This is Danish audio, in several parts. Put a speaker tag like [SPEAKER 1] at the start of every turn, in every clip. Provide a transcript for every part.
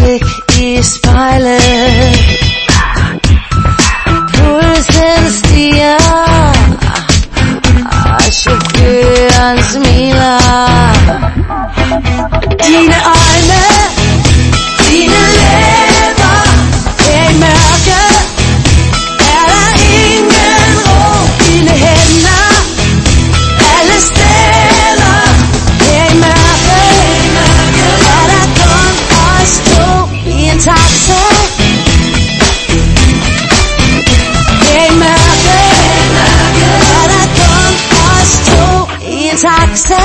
[SPEAKER 1] blik i spejlet. Pulsen stiger, og chaufføren smiler. Dine øjne, dine læber, her i mørket er der ingen ro. Dine hænder, alle steder, her i mørket er der kun os to i en taxa. Her i mørket er der kun os to i en taxa.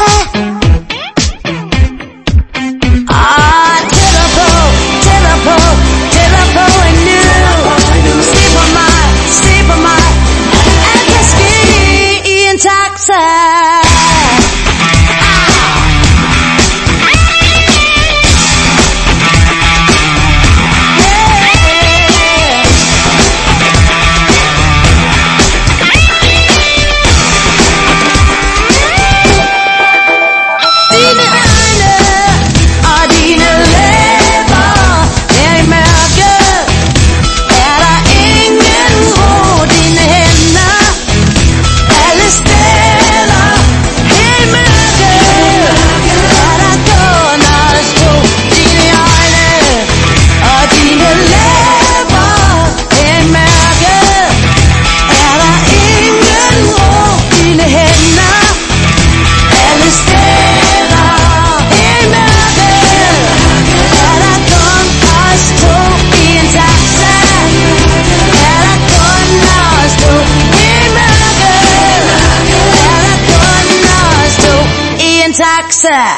[SPEAKER 1] Taxa.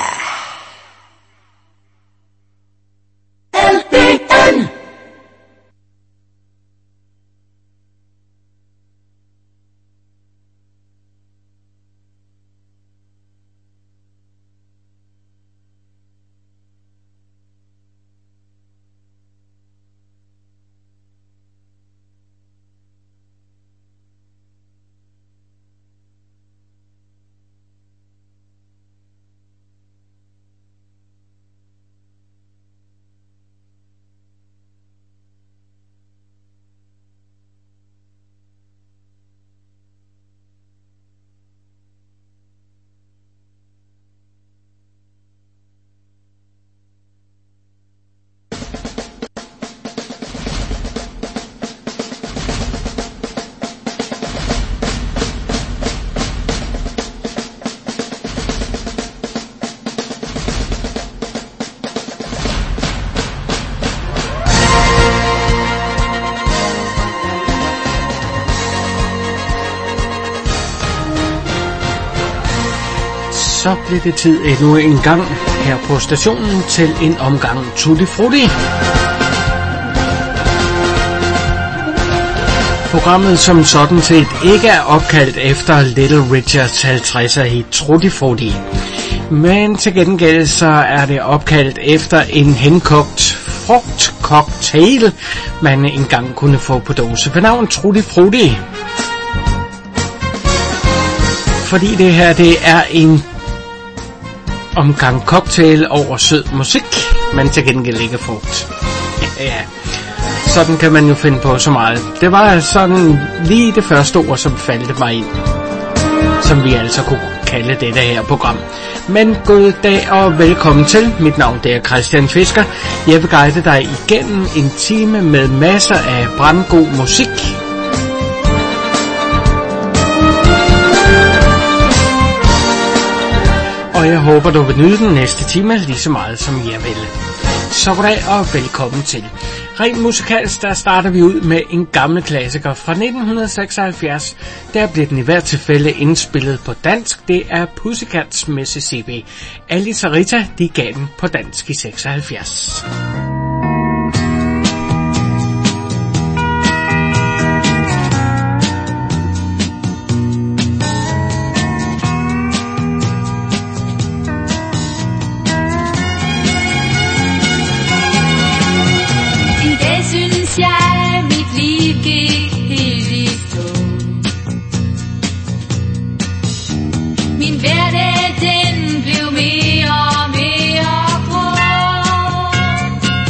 [SPEAKER 1] LBN.
[SPEAKER 2] Så blev det tid endnu en gang her på stationen til en omgang Tutti Frutti. Programmet som sådan set ikke er opkaldt efter Little Richards 50'er hit Tutti Frutti. Men til gengæld så er det opkaldt efter en henkogt frugtcocktail, man engang kunne få på dåse ved navn Tutti Frutti. Fordi det her det er en omgang cocktail over sød musik, men til gengæld ikke frugt. Ja, sådan kan man jo finde på så meget. Det var sådan lige det første ord, som faldt mig ind, som vi altså kunne kalde dette her program. Men god dag og velkommen til. Mit navn det er Christian Fisker. Jeg vil guide dig igennem en time med masser af brandgod musik. Og jeg håber, du vil nyde den næste time lige så meget, som jeg vil. Så goddag og velkommen til. Rent musikalsk, der starter vi ud med en gammel klassiker fra 1976. Der bliver den i hvert tilfælde indspillet på dansk. Det er Pussycats Mississippi. Alice og Rita, de gav den på dansk i 76.
[SPEAKER 3] Hverdag den blev mere og mere grå.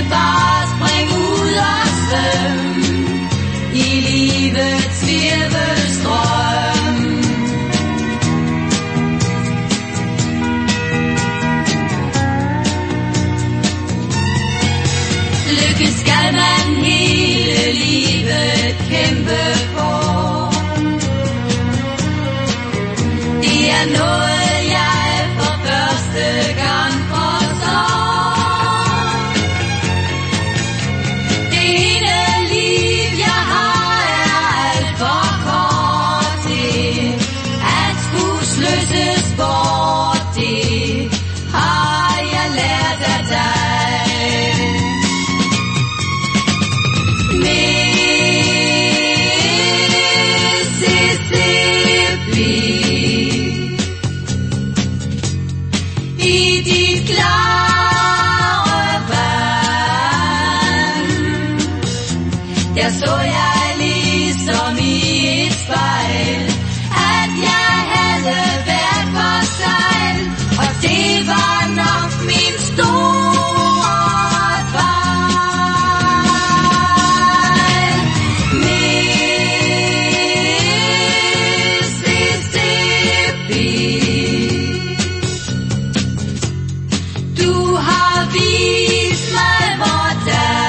[SPEAKER 1] siger bare spring ud og svøm i livets virvelstrøm. Lykke skal man hele livet kæmpe på. Det er noget jeg for første gang forstår. Det ene liv jeg har er alt for kort til at skulle sløses bort. Det har jeg lært af dig. Så jeg ligesom i et spejl, at jeg havde været for sejl, og det var nok min store fejl. Mississippi, du har vist mig hvordan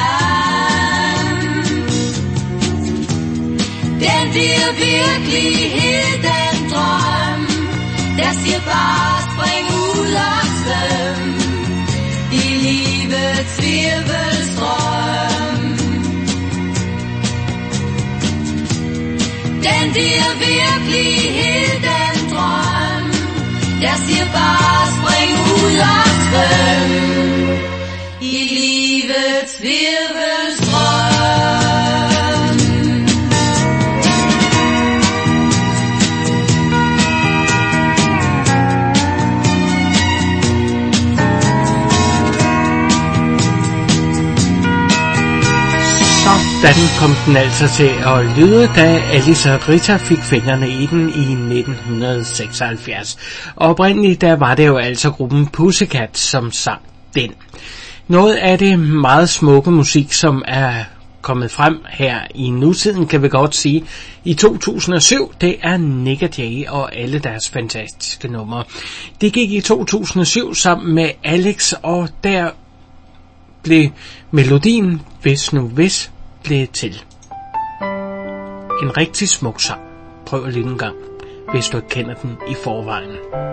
[SPEAKER 1] den bliver virkelighed, den drøm, der siger bare spring ud og svøm i livets virvelstrøm. Den bliver virkelighed, den drøm, der siger bare spring ud og svøm i livets virvelstrøm.
[SPEAKER 2] Sådan kom den altså til at lyde, da Alice og Rita fik fingrene i den i 1976. Og oprindeligt der var det jo altså gruppen Pussycat, som sang den. Noget af det meget smukke musik, som er kommet frem her i nutiden, kan vi godt sige, i 2007, det er Nick og Jay og alle deres fantastiske numre. Det gik i 2007 sammen med Alex, og der blev melodien Hvis nu hvis blev til. En rigtig smuk sang. Prøv at lytte en gang, hvis du ikke kender den i forvejen.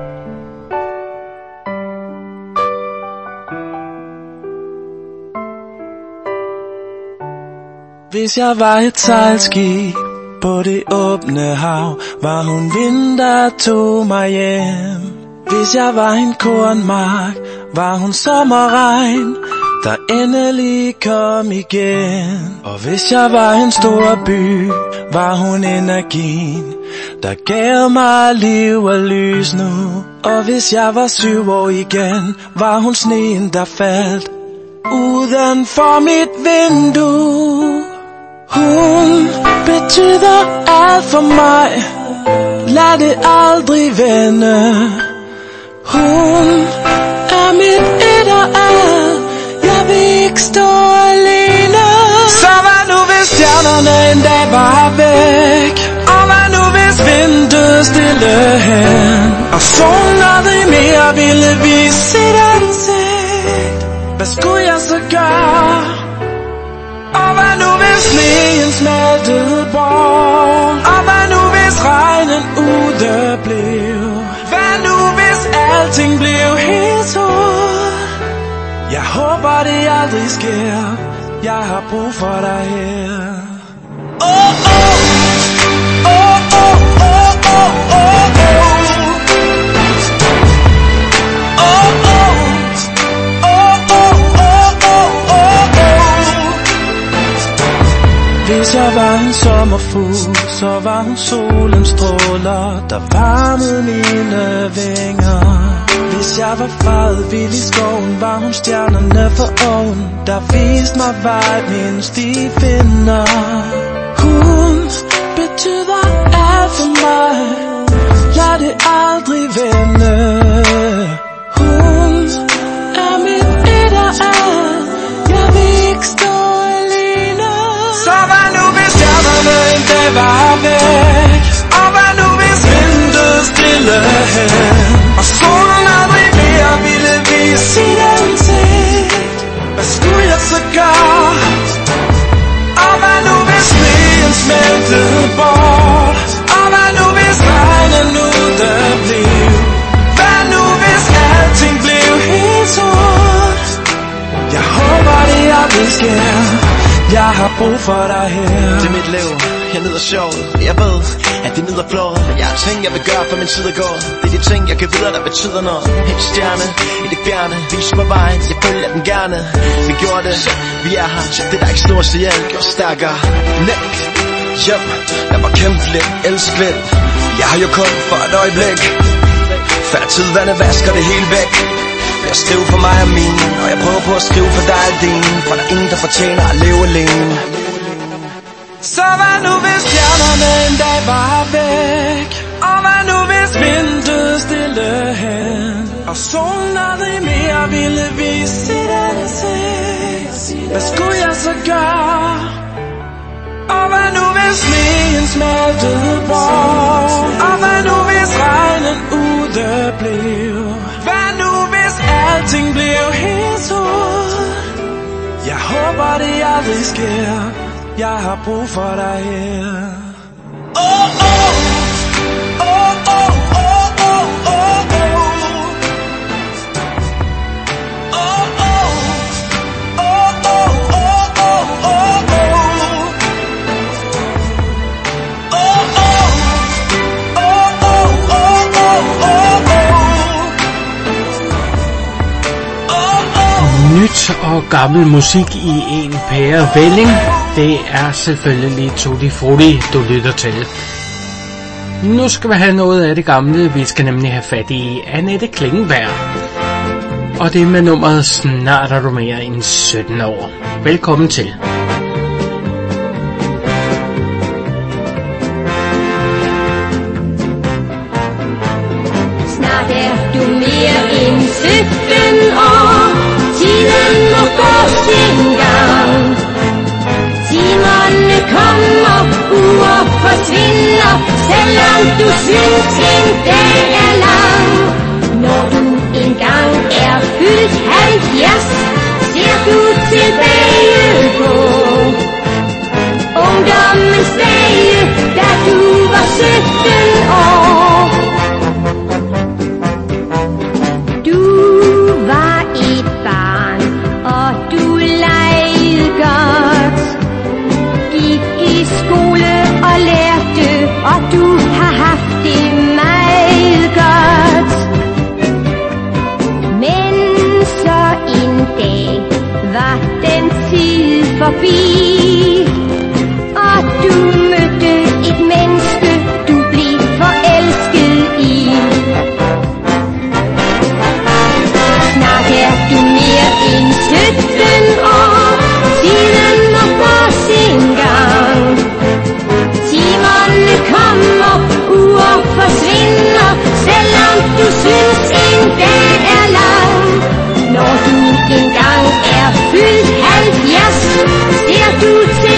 [SPEAKER 3] Hvis jeg var et sejlskib på det åbne hav, var hun vind, der tog mig hjem. Hvis jeg var en kornmark, var hun sommerregn, der endelig kom igen. Og hvis jeg var en stor by, var hun energien, der gav mig liv og lys nu. Og hvis jeg var 7 år igen, var hun sneen, der faldt uden for mit vindue. Hun betyder alt for mig, lad det aldrig vende. Hun er mit et og alt, jeg vil ikke stå alene. Så hvad nu hvis stjernerne en dag var væk, og hvad nu hvis vinden døde stille hen, og solen aldrig mere ville vise sit ansigt. Hvad skulle jeg så gøre? Og hvad nu hvis sneen smeltede bort, og hvad nu hvis regnen udeblev? Hvad nu hvis alting blev helt sort? Jeg håber det aldrig sker, jeg har brug for dig her. Oh, oh. Oh, oh, oh, oh, oh, oh. Hvis jeg var en sommerfugl, så var hun solens stråler, der varmede mine vinger. Hvis jeg var faret vild i skoven, var hun stjernerne for oven, der viste mig vej, mens de finder. Hun betyder alt for mig, lad det aldrig vende. Hun er mit et og alt, stjernerne en dag var væk? Og hvad nu hvis vinduet stille hen? Og solen aldrig mere ville vise sit ansigt? Hvad skulle jeg så gøre? Og hvad nu hvis sneen smeltede bort? Og hvad nu hvis regnen udeblev? Hvad nu hvis alting blev helt sort? Jeg håber det aldrig sker. Jeg har brug for dig her.
[SPEAKER 4] Det er mit liv, jeg nyder sjovt. Jeg ved, at det nyder flået. Men jeg har ting, jeg vil gøre, for min tid er gået. Det er de ting, jeg kan videre, der betyder noget. En stjerne i det fjerne, vis mig vejen, jeg følger den gerne. Vi gjorde det, vi er her. Det er der ikke stort, så jeg gjorde stærkere. Næk, hjem, lad mig kæmpe lidt, elsk lidt. Jeg har jo kun for et øjeblik. Før tid vandet vasker det hele væk. Jeg skriver for mig og min, og jeg prøver på at skrive for dig og din. For der er ingen, der fortjener at leve alene.
[SPEAKER 3] Så hvad nu hvis stjernerne en dag var væk? Og hvad nu hvis vinduet stille hen? Og solen aldrig mere ville vise sit ansigt? Hvad skulle jeg så gøre? Og hvad nu hvis sneen smeltede bort? Og hvad nu hvis regnen udeblev? Hvad nu hvis alting blev helt sort? Jeg håber det aldrig sker. Jeg har brug for dig her. Oh, oh. Oh, oh, oh, oh, oh, oh. Oh, oh. Oh, oh, oh, oh, oh, oh. Oh, oh. Oh, oh, oh, oh, oh, oh.
[SPEAKER 2] Nyt og gammel musik i en pærevælling. Det er selvfølgelig Tutti Frutti, du lytter til. Nu skal vi have noget af det gamle. Vi skal nemlig have fat i Annette Klingberg. Og det er med nummeret Snart er du mere end 17 år. Velkommen til.
[SPEAKER 1] Snart er du mere end 17 år. Tiden må gå sin gang. Timerne kommer, uger forsvinder, selvom du synes en dag er lang. Når du engang er fyldt 70, ser du tilbage på ungdommens dage, da du var 17 år. Du var et barn, og du legede godt. I skole og lærte, og du har haft det meget godt. Men så en dag var den tid forbi, og du mødte et menneske, du blev forelsket i. Snart er du mere end 17 år, tiden må gå sin gang. Timerne kommer, uger forsvinder, selvom du synes en dag er lang. Når du engang er fyldt 70, ser du til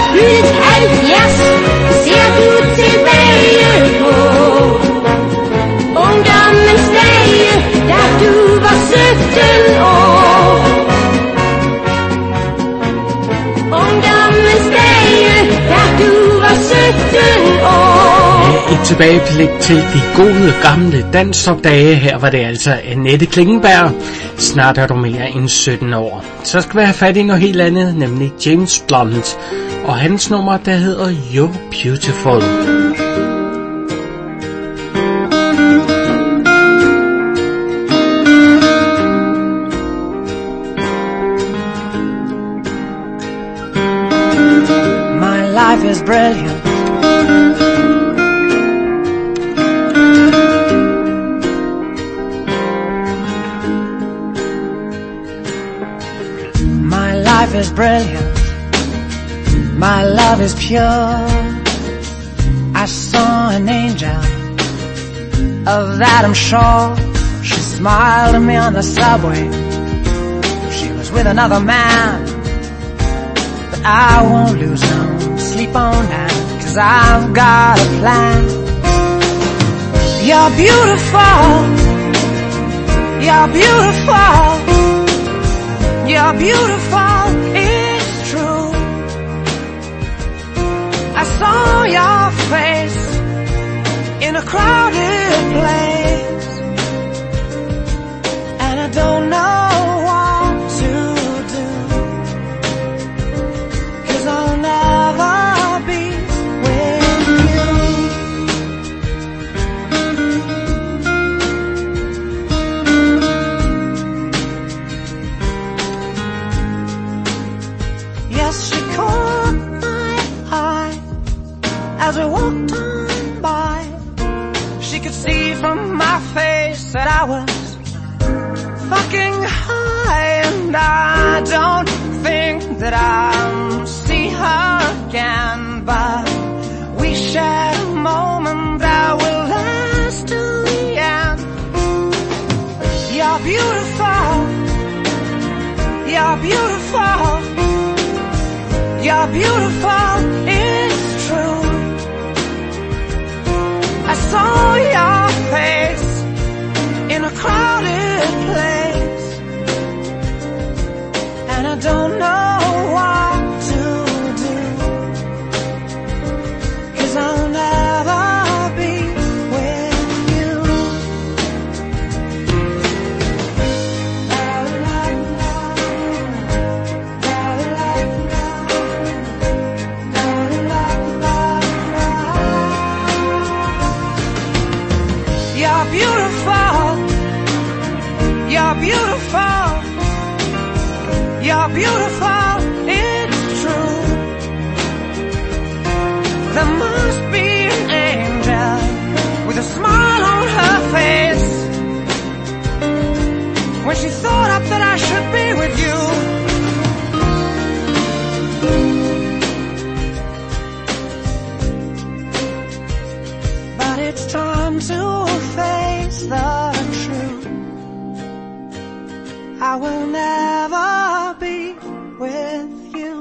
[SPEAKER 1] fyldt 70, ser du tilbage på ungdommens dage, da du var 17 år. Ungdommens dage, da du var 17 år.
[SPEAKER 2] Et tilbageblik til de gode gamle dansopdage. Her var det altså Annette Klingenberg. Snart er du mere end 17 år. Så skal vi have fat i noget helt andet, nemlig James Blunt og hans nummer, der hedder You're Beautiful.
[SPEAKER 5] My life is brilliant. My life is brilliant. My love is pure. I saw an angel, of that I'm sure. She smiled at me on the subway. She was with another man, but I won't lose no sleep on that, 'cause I've got a plan. You're beautiful. You're beautiful. You're beautiful, it's true. I saw your face in a crowded place, and I don't know what to do, 'cause I'll never be with you. Yes, she caught my eye as we walked on by. She could see from my face that I was fucking high, and I don't think that I'll see her again, but we shared a moment that will last till the end. You're beautiful. You're beautiful. You're beautiful, it's true. I saw your face in a crowded place, and I don't know what to do, 'cause I'll never be with you. You're beautiful. You're beautiful. You're beautiful, it's true. There must be an angel with a smile on her face when she thought up that I should be with you. But it's time to face the truth. I will never be with you.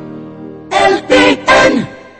[SPEAKER 1] LPN.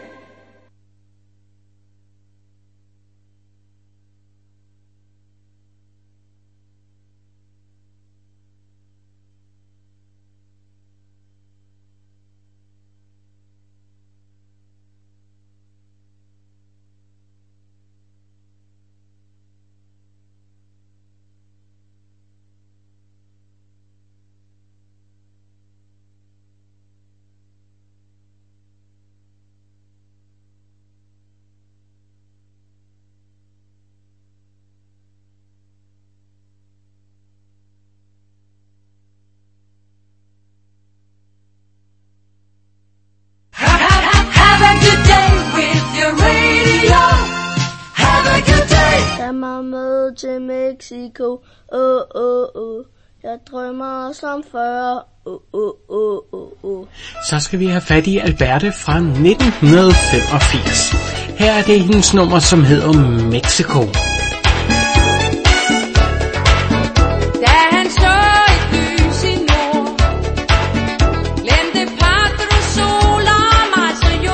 [SPEAKER 6] Tag mig med til Mexico. Jeg drømmer som før.
[SPEAKER 2] Så skal vi have fat i Alberte fra 1985. Her er det hendes nummer, som hedder Mexico.
[SPEAKER 1] Da han så et lys i nord, glemte Padre Sol og Maestro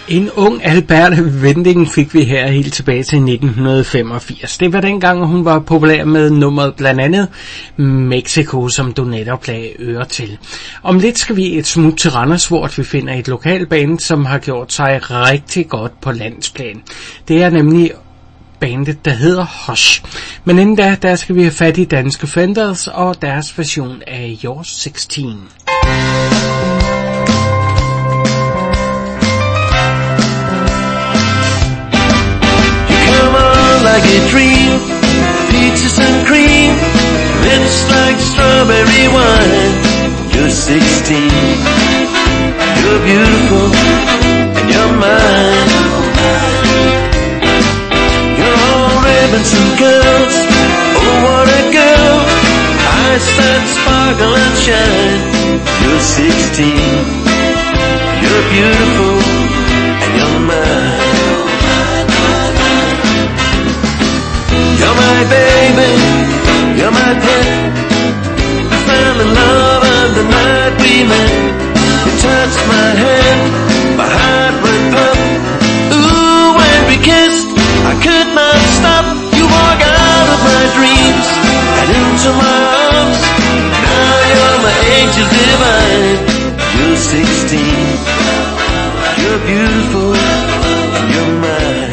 [SPEAKER 2] En ung Alberte Wending fik vi her helt tilbage til 1985. Det var dengang, hun var populær med nummeret blandt andet Mexico, som du netop lagde øre til. Om lidt skal vi et smut til Randers, hvor vi finder et lokalband, som har gjort sig rigtig godt på landsplan. Det er nemlig bandet, der hedder Hush. Men inden da, der skal vi have fat i Danske Fenders og deres version af You're 16.
[SPEAKER 7] Like a dream, peaches and cream, lips like strawberry wine. You're 16, you're beautiful, and you're mine. You're all ribbons and girls, oh what a girl, eyes that sparkle and shine. You're 16, you're beautiful, and you're mine. You're my baby, you're my pet. I fell in love on the night we met. You touched my hand, my heart went pop. Ooh, when we kissed, I could not stop. You walk out of my dreams and into my arms. Now you're my angel divine. You're 16, you're beautiful, and you're mine.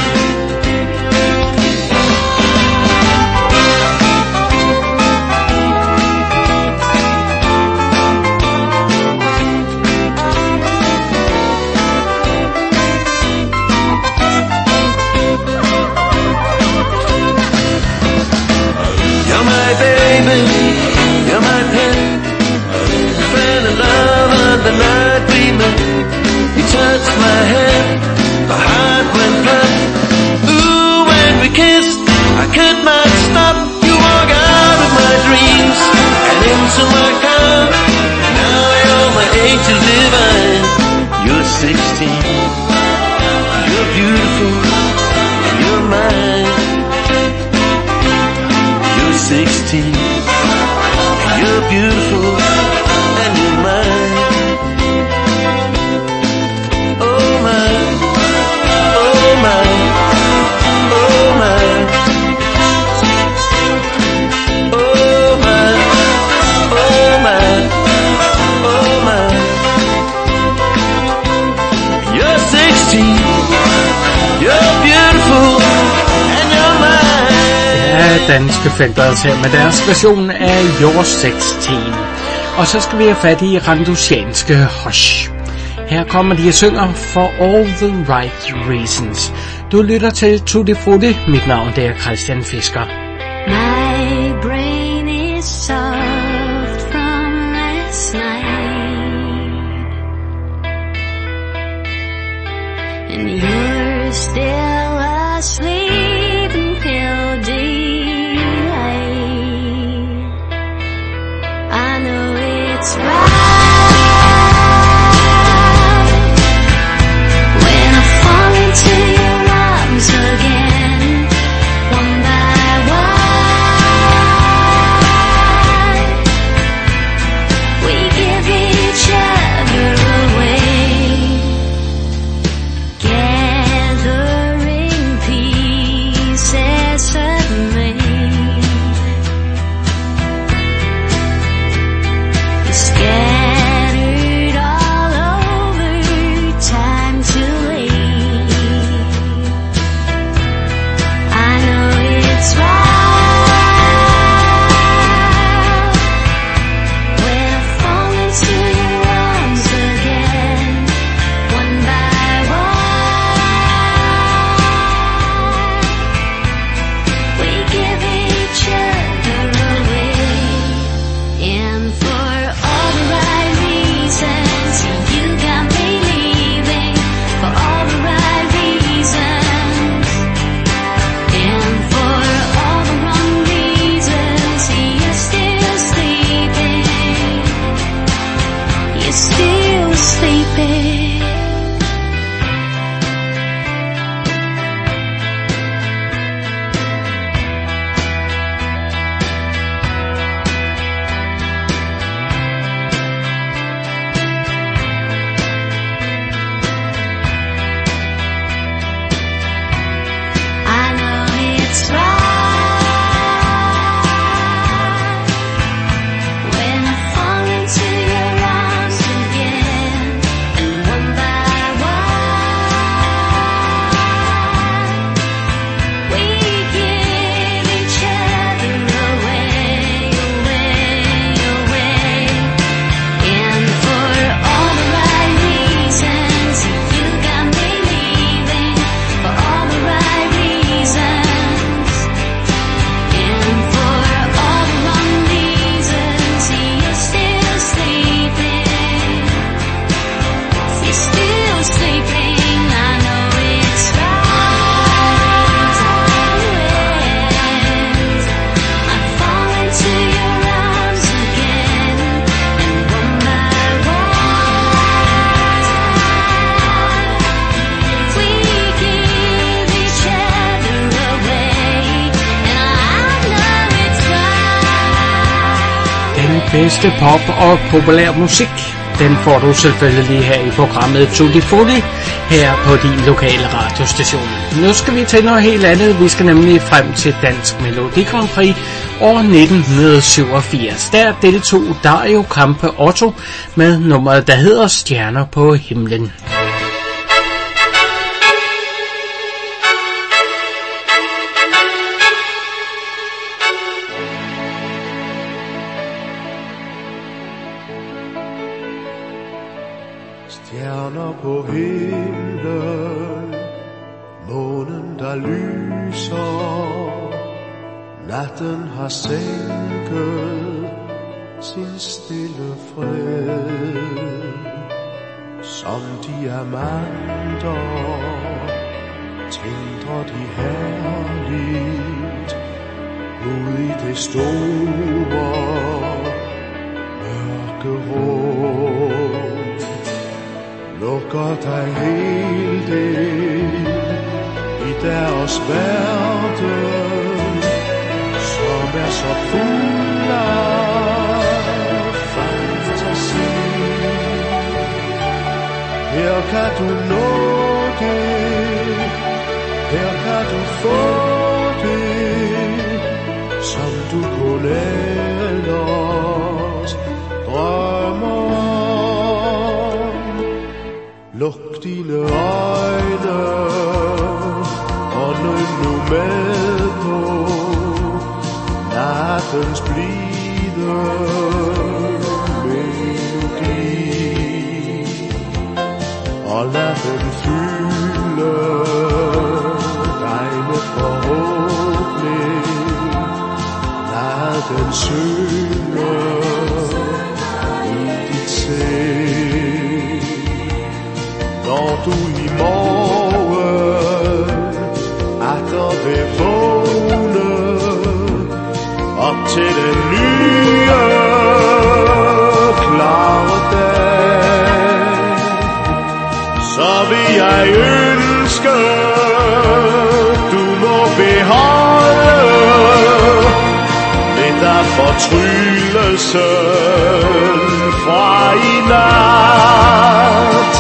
[SPEAKER 7] You're my pet. Fell in love on the night we met. You touched my hand, my heart went plump. Ooh, when we kissed, I could not stop. You walk out of my dreams and into my car. Now you're my angel divine. You're 16, you're beautiful, you're mine. You're 16, you're beautiful, and you're mine. Oh my, oh my, oh my. Oh my, oh my, oh my. You're 16, you're beautiful, and you're mine.
[SPEAKER 2] Danske Fenders her med deres version af You're 16. Og så skal vi have fat i randusianske Hush. Her kommer de og synger For All the Right Reasons. Du lytter til Tutti Frutti. Mit navn det er Christian Fisker.
[SPEAKER 1] My brain is soft from last night, and you're still asleep in pale delight. I know it's right when I fall into your arms again, one by one.
[SPEAKER 2] bedste pop og populær musik. Den får du selvfølgelig her i programmet Tutti Frutti, her på din lokale radiostation. Nu skal vi til noget helt andet. Vi skal nemlig frem til Dansk Melodi Grand Prix år 1987. Der deltog Dario Campe Otto med nummeret, der hedder Stjerner på himlen.
[SPEAKER 8] Stjerner på himlen, månen der lyser, natten har sænket sin stille fred. Som diamanter tindrer de herligt ud i det store mørke rum. Lukker dig helt ind i deres verden, som er så fuld af fantasi. Her kan du nå det, her kan du få det, som du kun ellers drømmer. Luk dine øjne og nyd nu med på nattens blide melodi, og lad den fylde dig med forhåbning. Lad den synge i dit sind. Når du i morgen atter vil vågne op til den nye klare dag, så vil jeg ønske, du må beholde lidt af fortryllelsen fra i nat.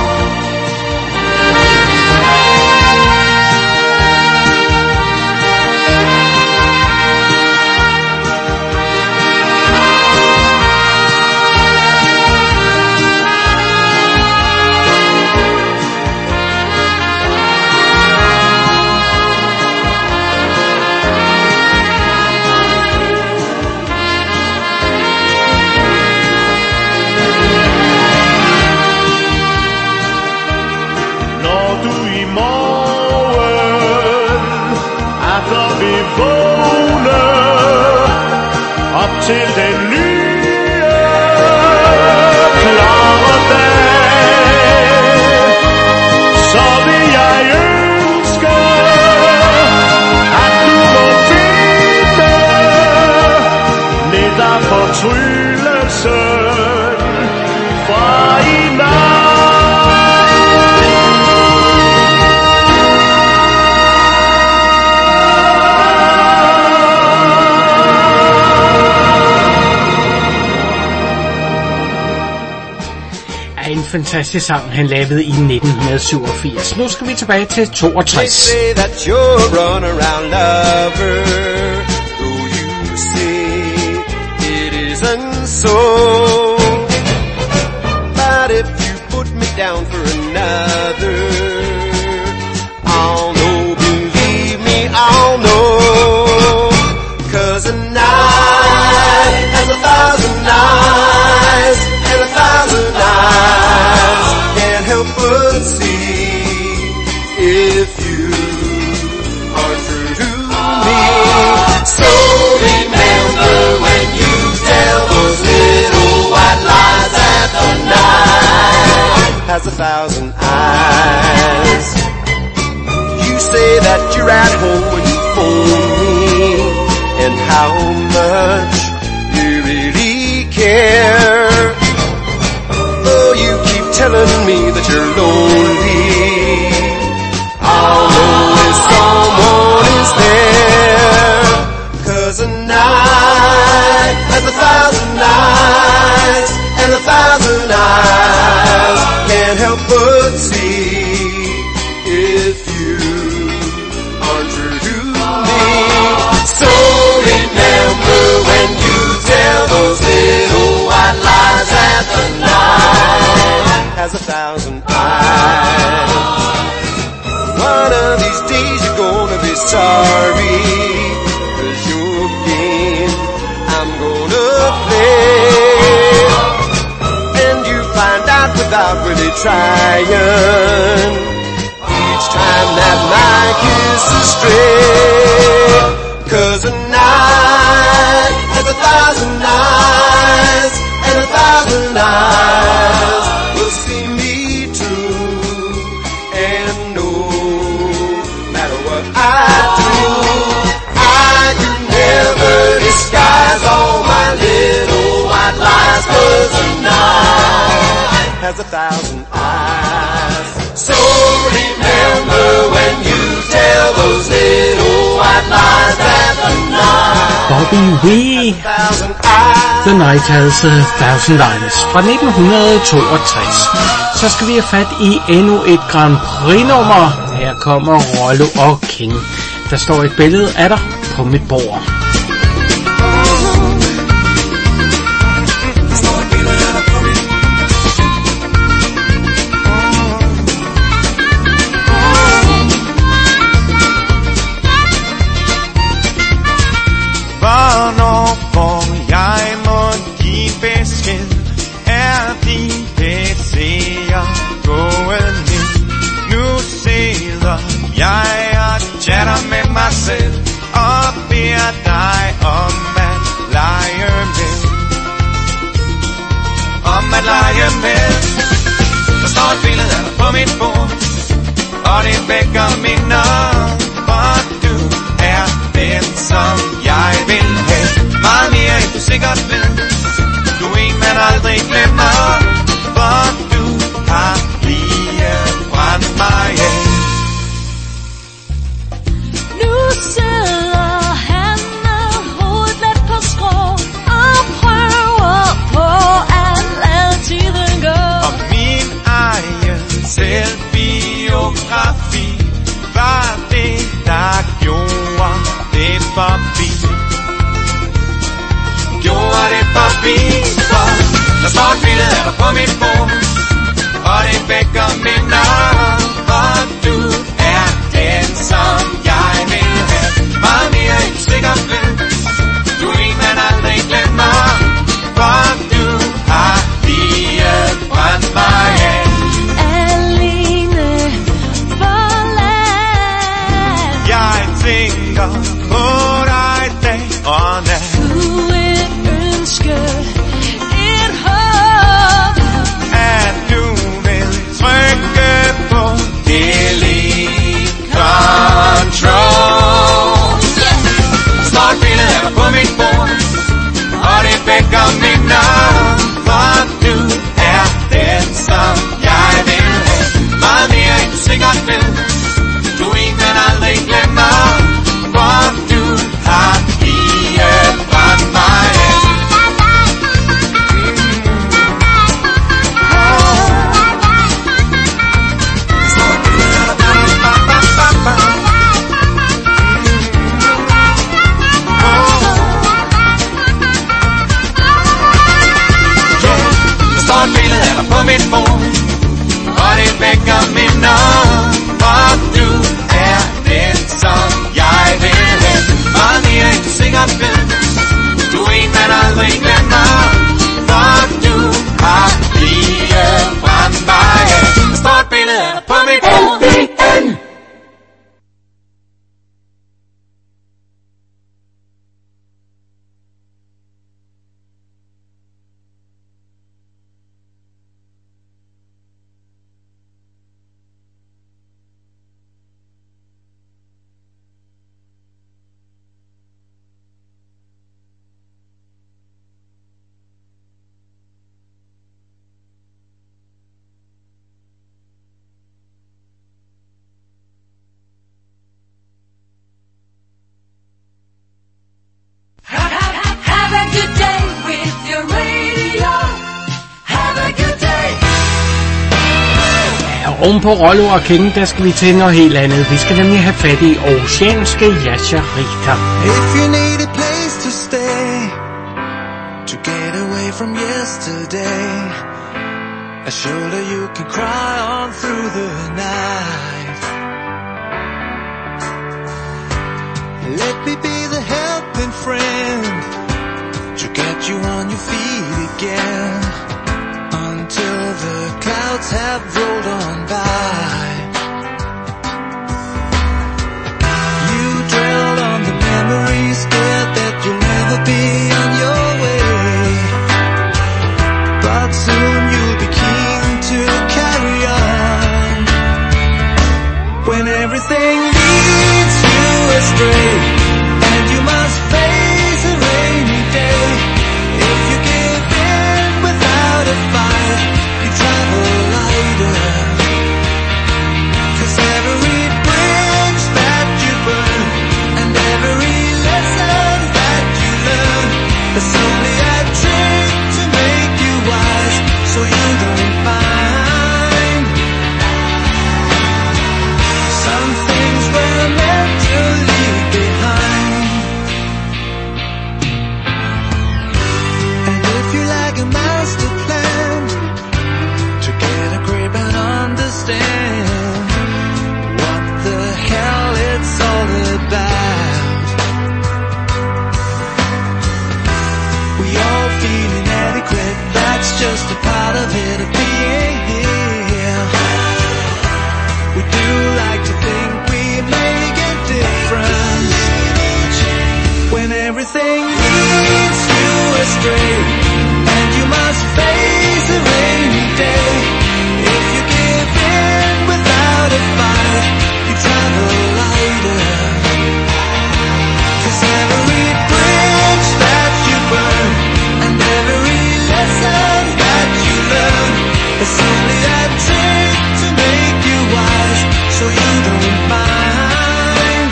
[SPEAKER 8] Til den nye klare dag, så vil jeg ønske, at du må finde lidt af fortryllelsen fra i nat.
[SPEAKER 2] En fantastisk sang, han lavede i 1987. Nu skal vi tilbage til 62.
[SPEAKER 9] They say that you're run around lover, though you say it isn't so. But if you put me down for another, I'll know, believe me, I'll know. 'Cause a night has 1,000 eyes, and 1,000 eyes can't help but see if you are true to me. So remember when you tell those little white lies that the night has 1,000 eyes. You say that you're at home when you phone me, and how much you really care. Oh, you keep telling me that you're lonely. I'll know if someone is there. 'Cause a night has 1,000 nights. eyes and 1,000 eyes can't help but see if you aren't true to me. So remember when you tell those little white lies that the night has 1,000 eyes. One of these days you're gonna be sorry, 'cause your game I'm gonna play, and you find out without really trying, each time that my kiss is stray. 'Cause a night has 1,000 eyes, and 1,000 eyes will see me too, and no matter what I do, I can never disguise all my little white lies. 'Cause a night has 1,000 eyes. So remember when you tell those little white lies that the night
[SPEAKER 2] Bobby Wee,
[SPEAKER 9] has 1,000 eyes.
[SPEAKER 2] The Night Has 1,000 Eyes fra 1962. Så skal vi have fat i endnu et Grand Prix-nummer. Her kommer Rollo og King. Der står et billede af dig på mit bord.
[SPEAKER 3] Hvornår får jeg må give besked? Er din PC'er gået ned? Nu sidder jeg og chatter med mig selv og beder dig om at lege med. Om at lege med. Der står et billede af dig på mit bord, og det vækker minder, for du er den, som jeg vil have. Meget mere end du sikkert ved. Du er en, man aldrig glemmer, for du har lige brændt mig af.
[SPEAKER 1] Nu sidder han med hovedet let på skrå og prøver på at lade tiden gå.
[SPEAKER 3] Og min egen selvbiografi var det, der gjorde det forbi. Gjorde det forbi, for der står et billede af dig på mit bord, og det vækker minder, for du er den, som jeg vil have. Meget mere end du sikkert ved. Du er en, man aldrig glemmer, for du har lige brændt mig af.
[SPEAKER 1] Alene forladt.
[SPEAKER 3] Jeg tænker på dig dag og nat.
[SPEAKER 1] Du et ønske, et håb,
[SPEAKER 3] At du vil trykke
[SPEAKER 2] Oven på Rollo og King, der skal vi til noget helt andet. Vi skal nemlig have fat i oceanske Yasha Rita.
[SPEAKER 3] If you need a place to stay, to get away from yesterday, a shoulder you can cry on through the night. Let me be the helping friend to get you on your feet again, until the clouds have rolled on by. You dwell on the memories, scared that you'll never be on your way, but soon you'll be keen to carry on. When everything leads you astray and you must face a rainy day, if you give in without a fight, you travel lighter. 'Cause every bridge that you burn and every lesson that you learn is only a trick to make you wise, so you don't find some things were meant to leave behind. And if you like a master plan to get a grip and understand what the hell it's all about, we all feel inadequate, that's just a part of it, of being here. We do like to think we make a difference. When everything leads you astray and you must face a rainy day, if you give in without a fight, you travel lighter. 'Cause every bridge that you burn and every lesson that you learn is only a trick to make you wise, so you don't mind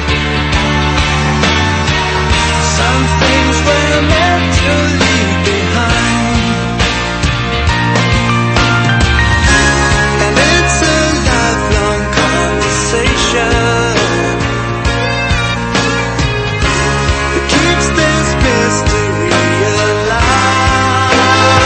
[SPEAKER 3] some things were meant to leave behind. And it's a lifelong conversation that keeps this mystery alive.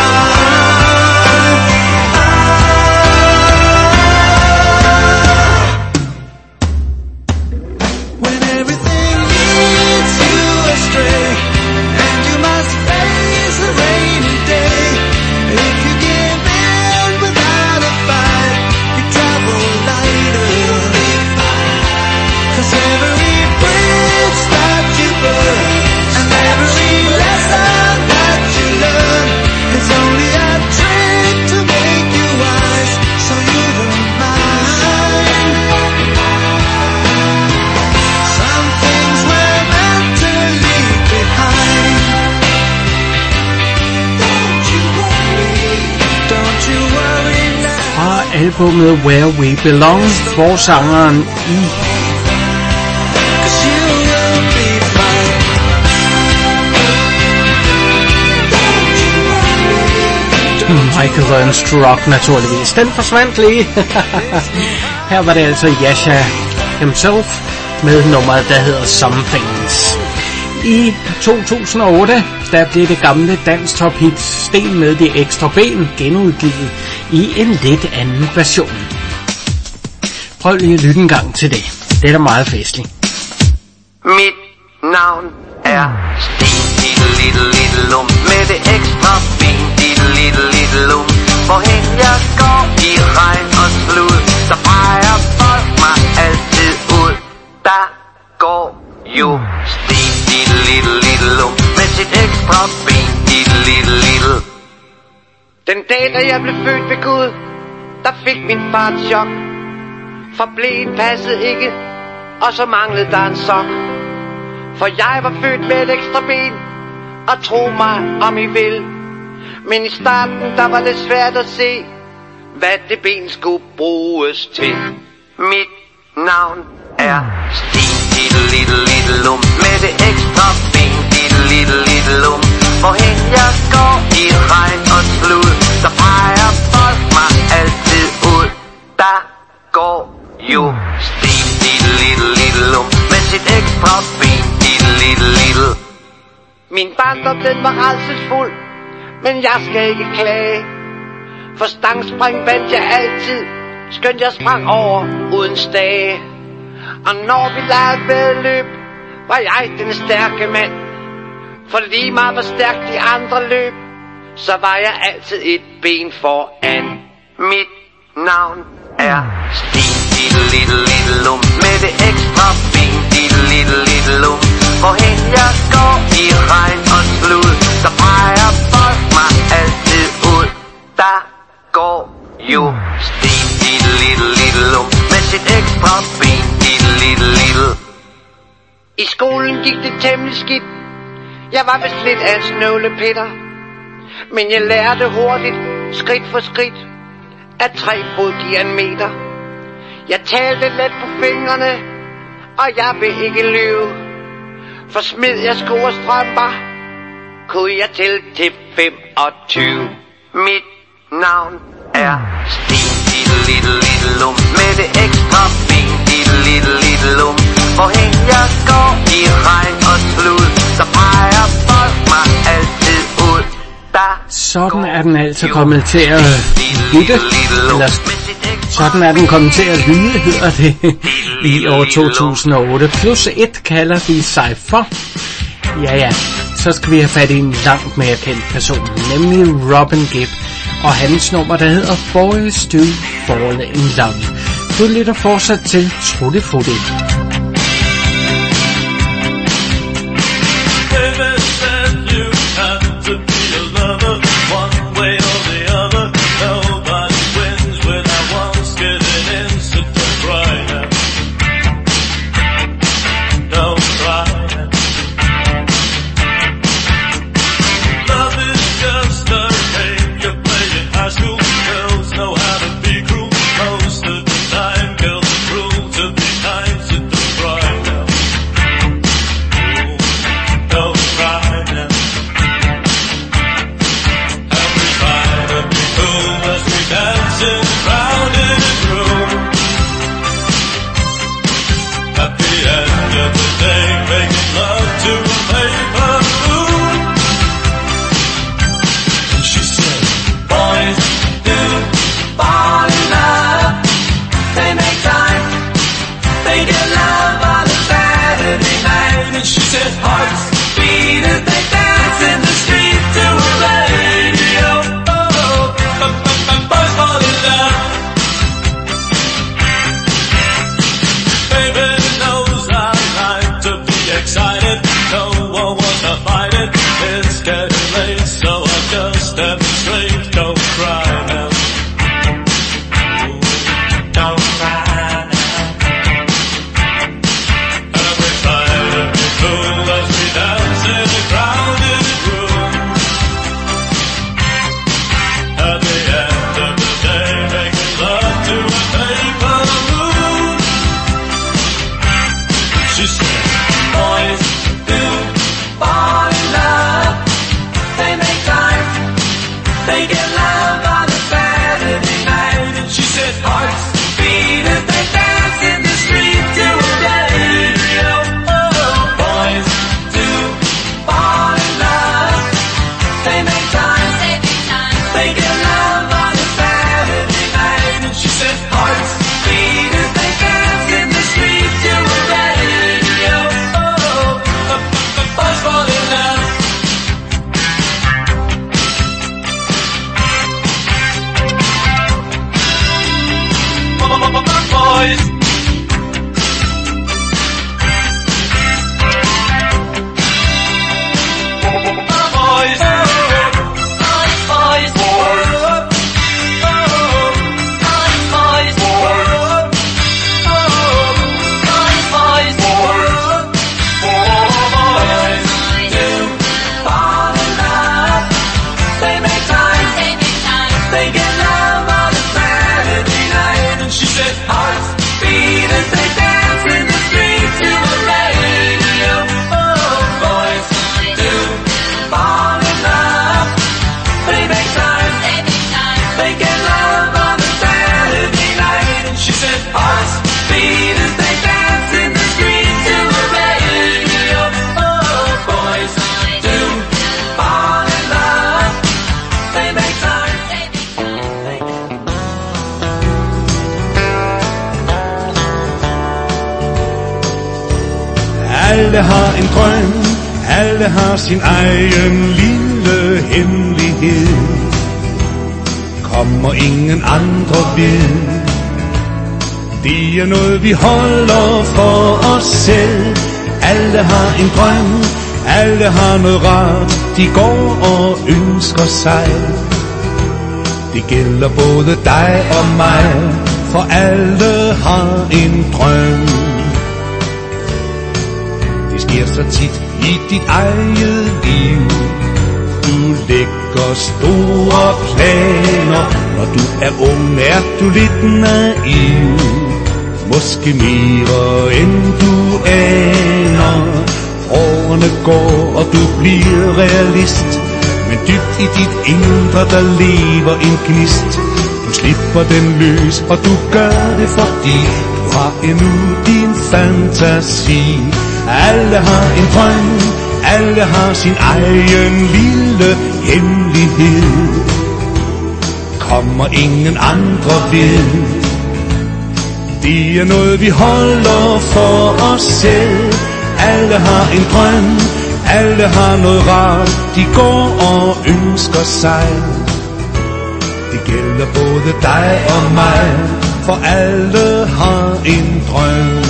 [SPEAKER 3] When everything leads you astray and you must face a rainy day, if you give in without a fight, you travel lighter. 'Cause every bridge that you burn and every lesson that you learn is only a trick to make you wise, so you don't mind. Some things were meant to leave behind. Don't you worry, don't you worry now.
[SPEAKER 2] Fra albumet Where We Belong, hvor sangeren i
[SPEAKER 3] 'Cause you will be fine.
[SPEAKER 2] Michael Learns to Rock naturligvis. Den forsvandt lige. Her var det altså Yasha himself med nummeret, der hedder Some Things. I 2008, der blev det gamle danstop-hit Sten med de ekstra ben genudgivet i en lidt anden version. Prøv lige at lytte en gang til det. Det er da meget festligt.
[SPEAKER 10] Mit navn er Sten, lille lum, med det ekstra ben, lille lum. Hvorhen jeg går i regn og slud, så peger folk mig altid ud. Der går jo Sten, lille lum, med sit ekstra ben, lille. Den dag, da jeg blev født ved Gud, der fik min far et chok. For blæen passede ikke, og så manglede der en sok. For jeg var født med et ekstra ben, og tro mig om I vil. Men i starten der var det svært at se, hvad det ben skulle bruges til. Mit navn er Sten, lille lum, med det ekstra ben, lille lum. Hvorhen jeg går i regn og slud, så peger folk mig altid ud. Der
[SPEAKER 11] den var rædselsfuld, men jeg skal ikke klage. For stangspring vandt jeg altid, skønt jeg sprang over uden stage. Og når vi legede væddeløb, var jeg den stærke mand. For lige meget hvor stærkt de andre løb, så var jeg altid et ben foran.
[SPEAKER 10] Mit navn er Stig, diddle-diddle-diddle-lum, med det ekstra ben, diddle-diddle-diddle-lum. Hvorhen jeg går i regn og slud, så peger folk mig altid ud. Der går jo Stig, diddle-diddle-diddle-lum, med sit ekstra ben, diddle-diddle-diddle.
[SPEAKER 11] I skolen gik det temmelig skidt. Jeg var vist lidt af en snøvlepitter. Men jeg lærte hurtigt, skridt for skridt, at 3 fod giver 1 meter. Jeg talte let på fingrene, og jeg vil ikke lyve. For smed jeg sko og strømper, kunne jeg tælle til 25.
[SPEAKER 10] Mit navn er Stig, diddle-diddle-diddle-lum, med det ekstra ben, diddle-diddle-diddle-lum. Hvorhen jeg går i regn og slud, så peger folk mig altid ud.
[SPEAKER 2] Sådan er den altså kommet til at lytte, eller sådan er den kommet til at lyde, hedder det, i år 2008. Plus 1 kalder de sig for. Ja, så skal vi have fat i en langt mere kendt person, nemlig Robin Gibb, og hans nummer, der hedder Boys Do Fall in Love. Du lytter fortsat til Trutte Frutti.
[SPEAKER 12] Know how to be cruel most of the time. Girls are cruel to be kind, so
[SPEAKER 8] Alle har en drøm, alle har sin egen lille hemmelighed. Kommer ingen andre ved. Det er noget vi holder for os selv. Alle har en drøm, alle har noget rart, de går og ønsker sig. Det gælder både dig og mig, for alle har en drøm. Det sker så tit i dit eget liv. Du lægger store planer. Når du er ung, er du lidt naiv. Måske mere end du aner. Årene går, og du bliver realist. Men dybt i dit indre, der lever en gnist. Du slipper den løs, og du gør det, fordi du har endnu din fantasi. Alle har en drøm, alle har sin egen lille hemmelighed. Kommer ingen andre ved. Det er noget vi holder for os selv. Alle har en drøm, alle har noget rart, de går og ønsker sig. Det gælder både dig og mig, for alle har en drøm.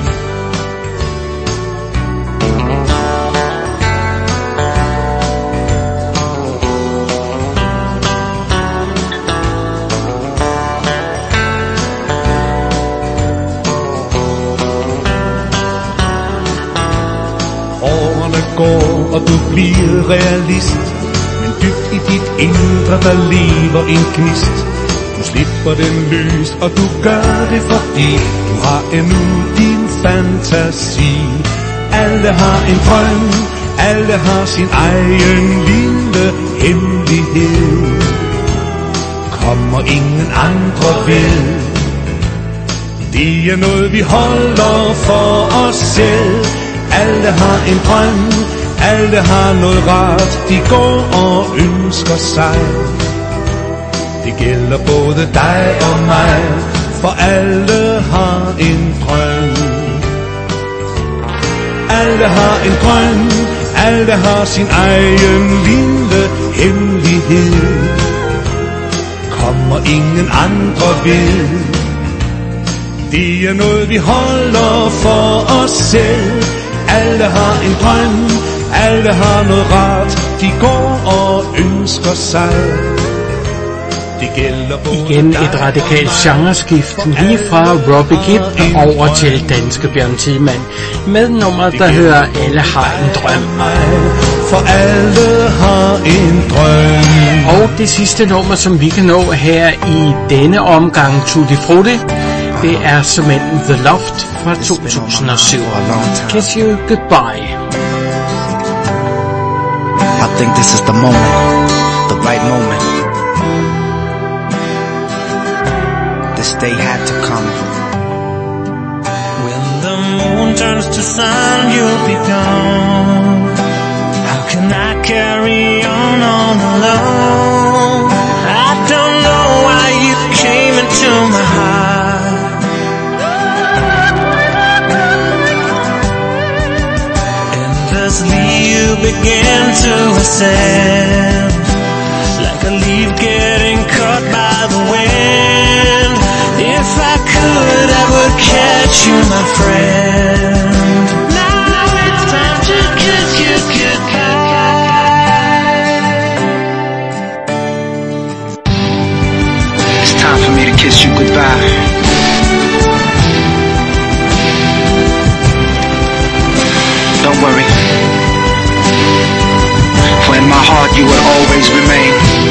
[SPEAKER 8] Går, og du bliver realist. Men dybt i dit indre, der lever en gnist. Du slipper den løs, og du gør det, fordi du har endnu din fantasi. Alle har en drøm, alle har sin egen lille hemmelighed. Kommer ingen andre ved. Det er noget vi holder for os selv. Alle har en drøm, alle har noget rart, de går og ønsker sig. Det gælder både dig og mig, for alle har en drøm. Alle har en drøm, alle har sin egen lille hemmelighed. Kommer ingen andre ved. Det er noget vi holder for os selv. Alle har en drøm, alle har noget rart, de går og ønsker sig. Det gælder
[SPEAKER 2] igen et radikalt genreskift, lige fra Robbie Gibb over til danske Bjørn Tidemand, med nummeret, der hører Alle har en drøm.
[SPEAKER 8] For alle har en drøm.
[SPEAKER 2] Og det sidste nummer, som vi kan nå her i denne omgang Tutti Frutti, det er såmænd The Loft fra 2007. Kiss You Goodbye.
[SPEAKER 12] I think this is the moment, the right moment. This day had to come.
[SPEAKER 3] When the moon turns to sun, you'll be gone. How can I carry on alone? I don't know why you came into my heart. You begin to ascend like a leaf getting caught by the wind. If I could, I would catch you, my friend. Now it's time to kiss you goodbye.
[SPEAKER 12] It's time for me to kiss you goodbye. Don't worry. For in my heart you will always remain.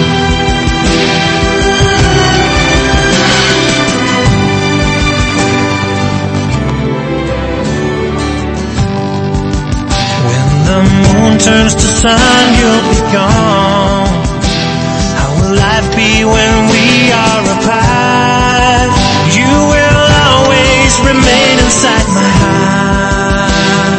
[SPEAKER 3] When the moon turns to sun, you'll be gone. How will life be when we are apart? You will always remain inside my heart.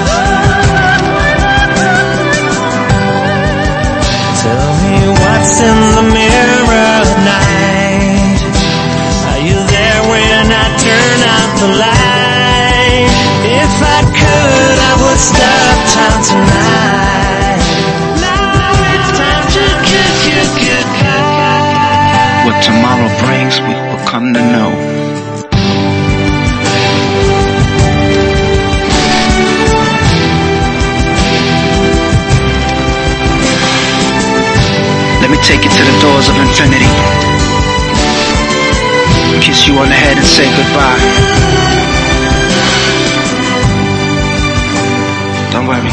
[SPEAKER 3] Tell me what's in the mirror at night. Are you there when I turn out the light? If I could, I would stop
[SPEAKER 5] tonight. Now it's time to goodbye.
[SPEAKER 12] What tomorrow brings, we will come to know. Let me take you to the doors of infinity. Kiss you on the head and say goodbye. Don't worry.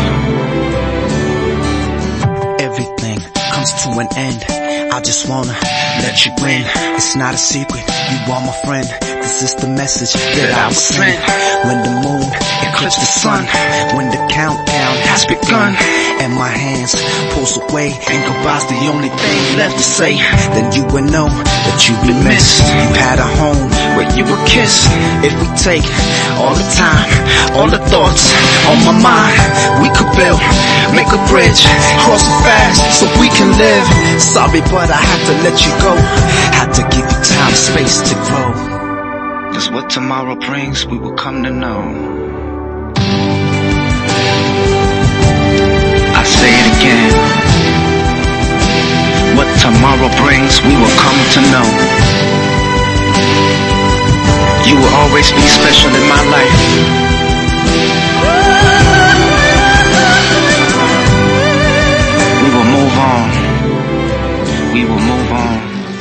[SPEAKER 3] Everything comes to an end. I just wanna let you in. It's not a secret, you are my friend. This is the message that I was sent. When the moon eclipses the sun, when the countdown has begun, and my hands pulls away and goodbye's the only thing left to say, then you will know that you've been missed. You had a home where you were kissed. If we take all the time, all the thoughts on my mind, we could build, make a bridge, cross it fast so we can live. Sorry, but I have to let you go. Have to give you time, space to grow.
[SPEAKER 12] Cause what tomorrow brings, we will come to know. I say it again. What tomorrow brings, we will come to know. You will always be special in my life. We will move on. We will move on.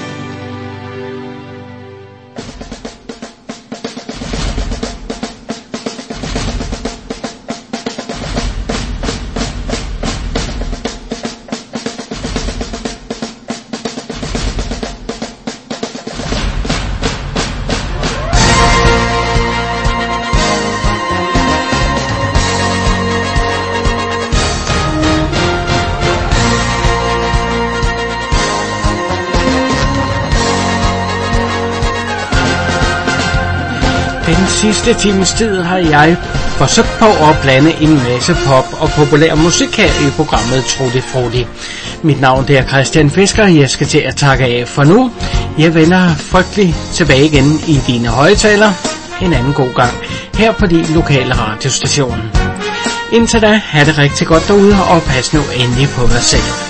[SPEAKER 2] Den sidste times tid har jeg forsøgt på at blande en masse pop og populær musik her i programmet Trudy Fruity. Mit navn det er Christian Fisker, jeg skal til at takke af for nu. Jeg vender frygtelig tilbage igen i dine højttaler en anden god gang her på din lokale radiostation. Indtil da, have det rigtig godt derude og pas nu endelig på dig selv.